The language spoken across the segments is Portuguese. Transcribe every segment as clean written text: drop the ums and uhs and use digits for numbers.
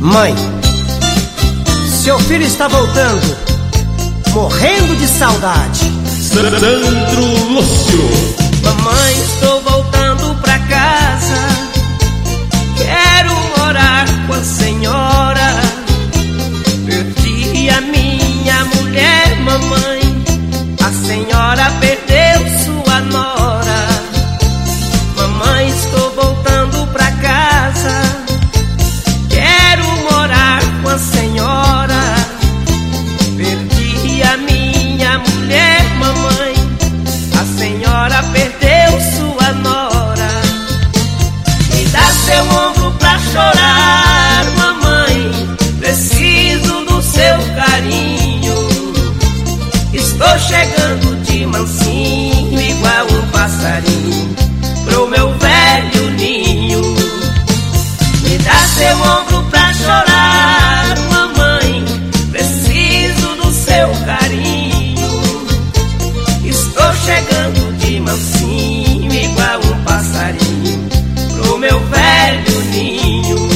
Mãe, seu filho está voltando, morrendo de saudade. Sandro Lúcio. Mamãe, estou voltando pra casa, quero morar com a senhora. Perdi a minha mulher, mamãe, a senhora perdeu sua nora. Mamãe, estou voltando pra casa, quero morar com a senhora. Perdi a minha mulher, mamãe, a senhora perdeu sua nora. Me dá seu ombro pra chorar, mamãe, preciso do seu carinho. Estou chegando de mansinho, igual um passarinho, pro meu velho ninho. Me dá seu ombro pra chorar, mamãe, preciso do seu carinho. Estou chegando de mansinho, igual um passarinho, pro meu velho ninho.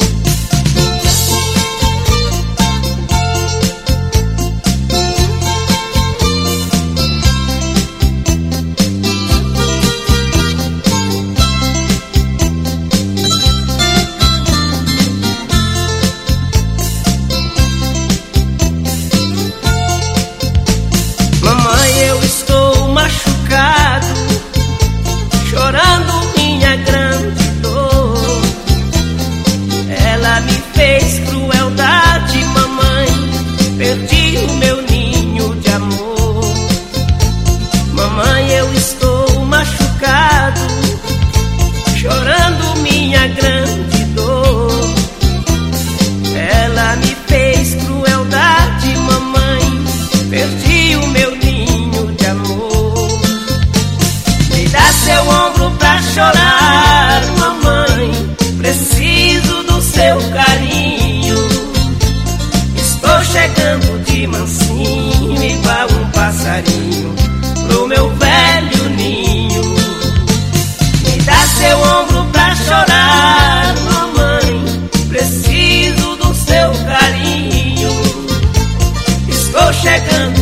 Mamãe, eu estou machucado, chorando minha grande dor. Ela me fez crueldade, mamãe, perdi o meu ninho de amor. Mamãe, eu estou machucado, chorando minha grande dor. Ela me fez crueldade, mamãe, perdi o meu ninho de amor. Me dá seu ombro pra chorar, mamãe, preciso do seu carinho. Estou chegando de mansinho, igual um passarinho, pro meu velho ninho. Me dá seu ombro pra chorar, mamãe, preciso do seu carinho. Estou chegando